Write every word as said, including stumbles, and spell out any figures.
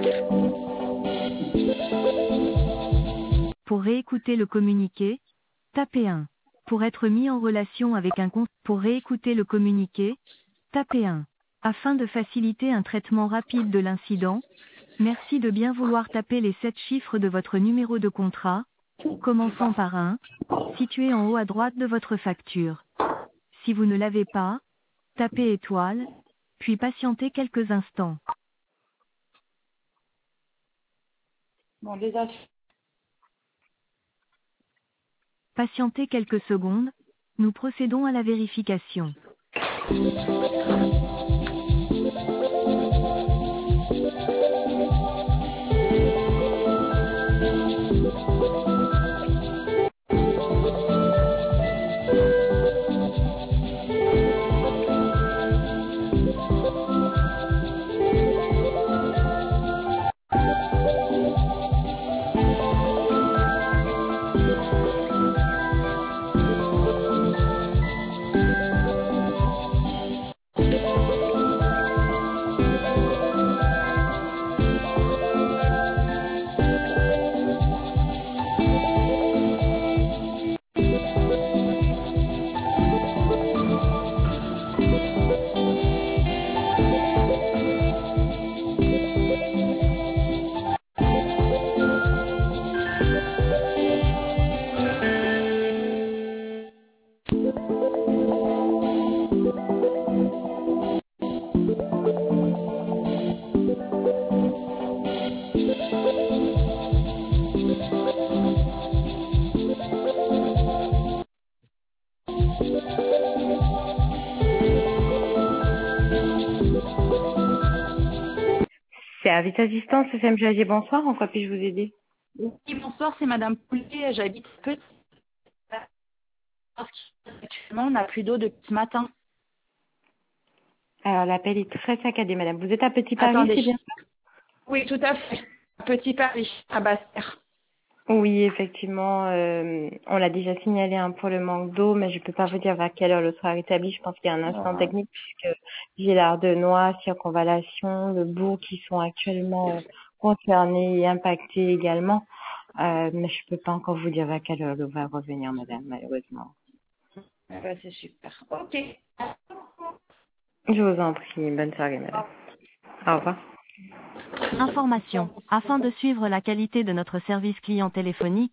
Pour réécouter le communiqué, tapez un. Pour être mis en relation avec un compte, pour réécouter le communiqué, tapez un. Afin de faciliter un traitement rapide de l'incident, merci de bien vouloir taper les sept chiffres de votre numéro de contrat, commençant par un, situé en haut à droite de votre facture. Si vous ne l'avez pas, tapez étoile, puis patientez quelques instants. Bon, déjà, Patientez quelques secondes, nous procédons à la vérification. Service assistance F M G A G, bonsoir, en quoi puis-je vous aider? oui, bonsoir, c'est Madame Poulet, j'habite Petit. Parce qu'actuellement, on n'a plus d'eau depuis ce matin. Alors l'appel est très saccadé, madame. Vous êtes à Petit Paris, Attendez. c'est bien? Oui, tout à fait. Petit Paris, à Basse-Terre. Oui, effectivement, euh, on l'a déjà signalé hein, pour le manque d'eau, mais je peux pas vous dire vers quelle heure le sera rétabli. Je pense qu'il y a un instant Euh, technique puisque Villard de Noix, Circonvallation, le Bourg qui sont actuellement euh, concernés et impactés également. Euh, mais je peux pas encore vous dire vers quelle heure l'eau va revenir, madame, malheureusement. eh ben, c'est super. Ok. Je vous en prie, bonne soirée, madame. Au revoir. Information. Afin de suivre la qualité de notre service client téléphonique,